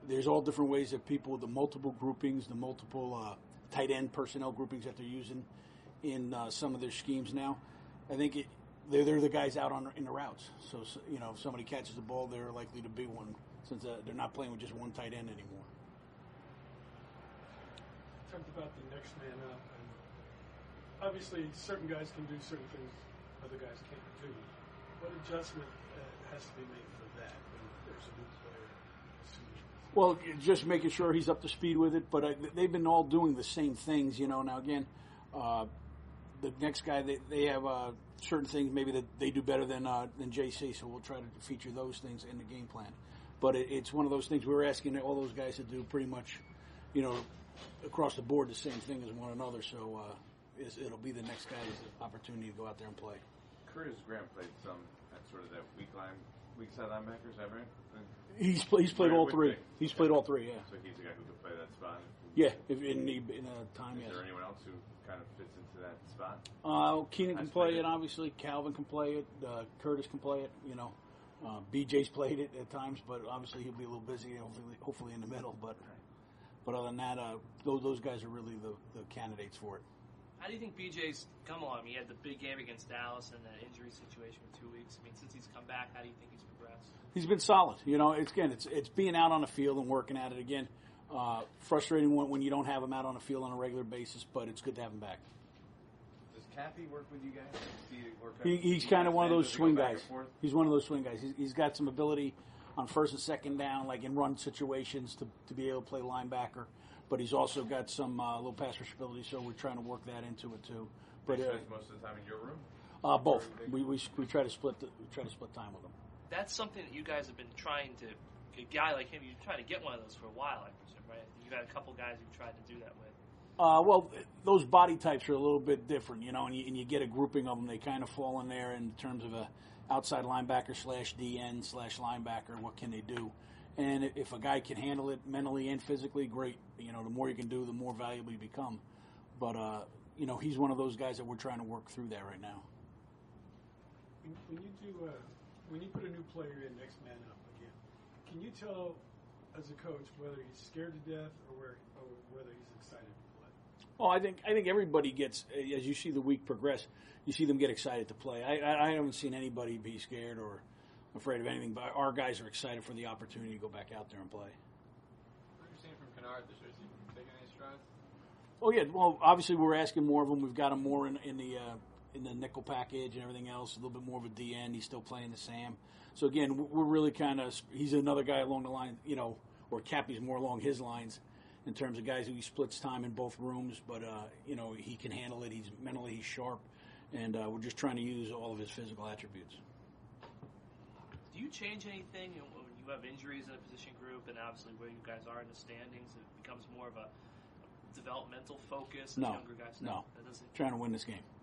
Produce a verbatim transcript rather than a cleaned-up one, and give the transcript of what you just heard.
there's all different ways that people, the multiple groupings, the multiple uh, tight end personnel groupings that they're using in uh, some of their schemes now. I think it, they're, they're the guys out on in the routes. So, so, you know, if somebody catches the ball, they're likely to be one, since uh, they're not playing with just one tight end anymore. Talked about the next man up, and obviously certain guys can do certain things other guys can't do. What adjustment uh, has to be made for that when there's a new player? Well, just making sure he's up to speed with it, but uh, they've been all doing the same things, you know. Now, again, uh, the next guy, they, they have uh, certain things maybe that they do better than uh, than J C, so we'll try to feature those things in the game plan. But it, it's one of those things we're asking all those guys to do pretty much, you know, across the board the same thing as one another, so uh, it's, it'll be the next guy's opportunity to go out there and play. Curtis Graham played some at sort of that weak line, weak side linebacker, is that right? He's play, he's played all three. He's played all three, yeah. So he's the guy who could play that spot. Yeah, if in the in a time. Is yes. there anyone else who kind of fits into that spot? Uh, Keenan can play it, obviously. Calvin can play it. Uh, Curtis can play it. You know, uh, B J's played it at times, but obviously he'll be a little busy. Hopefully, hopefully in the middle. But but other than that, uh, those those guys are really the, the candidates for it. How do you think B J's come along? He had the big game against Dallas and that injury situation for two weeks. I mean, since he's come back, how do you think he's progressed? He's been solid. You know, it's again, it's it's being out on the field and working at it again. Uh, frustrating when, when you don't have him out on the field on a regular basis, but it's good to have him back. Does Cappy work with you guys? Do you work he, he's kind of one of those swing guys. He's one of those swing guys. He's, he's got some ability on first and second down, like in run situations, to to be able to play linebacker. But he's also got some uh, little pass rush ability, so we're trying to work that into it too. But uh, most of the time in your room. Uh, both. We, we we try to split the, we try to split time with him. That's something that you guys have been trying to. A guy like him, you're trying to get one of those for a while, I presume, right? You've had a couple guys you've tried to do that with. Uh, well, those body types are a little bit different, you know, and you, and you get a grouping of them. They kind of fall in there in terms of a outside linebacker slash D N slash linebacker. What can they do? And if a guy can handle it mentally and physically, great. You know, the more you can do, the more valuable you become. But, uh, you know, he's one of those guys that we're trying to work through that right now. When you do, uh, when you put a new player in, next man up again, can you tell as a coach whether he's scared to death or, where, or whether he's excited to play? Well, I think I think everybody gets, as you see the week progress, you see them get excited to play. I, I, I haven't seen anybody be scared or afraid of anything, but our guys are excited for the opportunity to go back out there and play. What are you seeing from Kennard this year? Is he taking any strides? Oh yeah, well obviously we're asking more of him. We've got him more in, in the uh, in the nickel package and everything else. A little bit more of a D N. He's still playing the Sam. So again, we're really kind of he's another guy along the line, you know, or Cappy's more along his lines in terms of guys who he splits time in both rooms, but uh, you know he can handle it. He's mentally he's sharp, and uh, we're just trying to use all of his physical attributes. Do you change anything when you have injuries in a position group and obviously where you guys are in the standings? It becomes more of a developmental focus. No, younger guys? no. That doesn't. Trying to win this game.